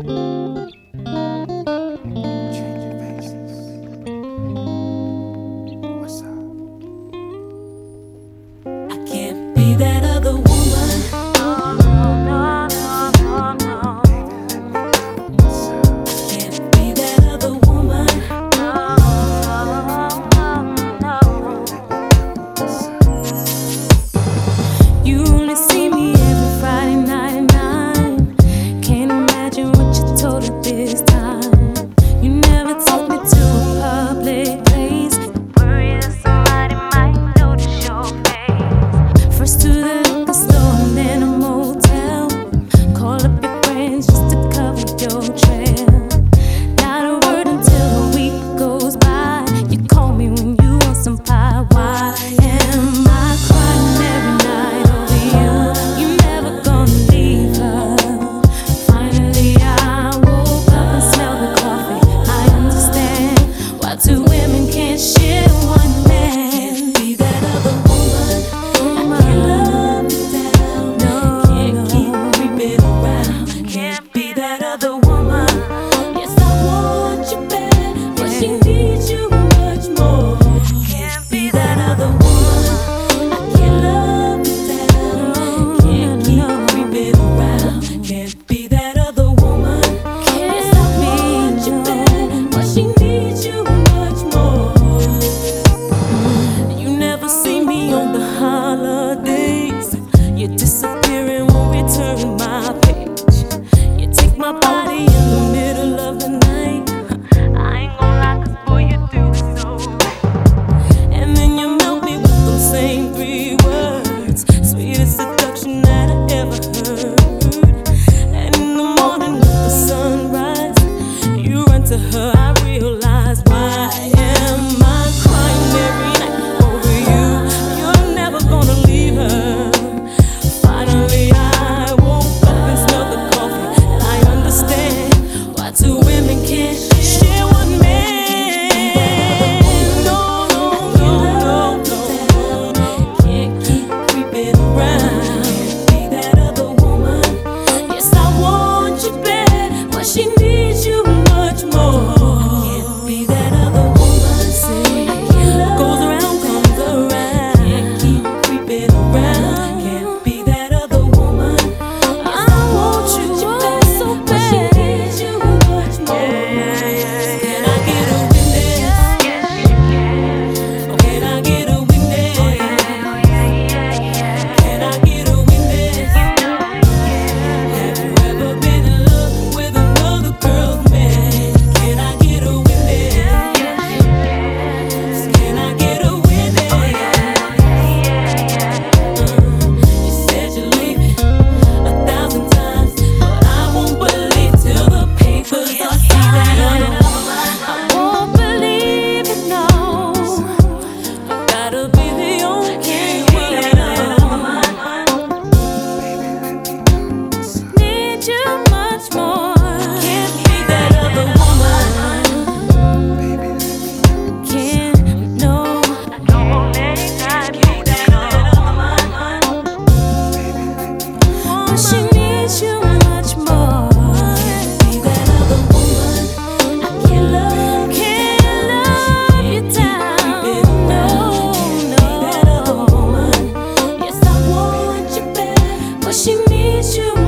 Be that other woman. No, no, no, no, no. Can't be that other woman. No, no, no. You only see me every Friday night at 9. Can't imagine what you told her this time. You never took me to a public place. Worried that somebody might notice your face. First to the liquor store and then a motel. Call up your friends just to cover your trail. Not a word until a week goes by. You call me when you want some pie. Why am I crying every night over you? You never gonna leave her. Finally I woke up and smelled the coffee. I understand why two women can't share one man. Can't be that other woman. I can't love you down. No, can't keep creeping around. Can't be that other woman. Yes, I want you bad, but she needs you much more. Can't be that other woman. I can't love you down. Can't keep creeping around. Can't be that other woman. Yes, I want you bad, but she needs you much more. You never see me on the holidays. You disappear and won't return my page. You take my body in the middle of the night. I ain't gonna lie, 'cause boy, you do it so right. And then you melt me with those same 3 words. Sweetest seduction that I ever heard. And in the morning with the sunrise, you run to her, I realize why am I crying every night over you? You're never gonna leave her. Finally I woke up and smelled the coffee, and I understand why two women can't share one man. No, no, no, no, no. Can't keep creeping around. Can't be that other woman. Yes, I want you bad, but she needs you much more. Can't be that other woman. See, goes around, comes around. Can't keep creeping around. Can't be that other woman. Yes, I want you bad, so bad, but she needs you much more. Can I get a witness? Can I get a witness? Can I get a witness? Have you ever been in love with another girl's man? Can I get a witness? Can I get a witness? You said you'd leave me 1,000 times, but I won't believe till the papers are signed. I won't believe it, no. I gotta be the only one. Need you much more. Can't be that other woman. Can't, no. Can't be that other woman. But she needs you much more. Can't be that other woman. I can't love you down. No, no. That other woman. Yes, I want you bad, but she needs you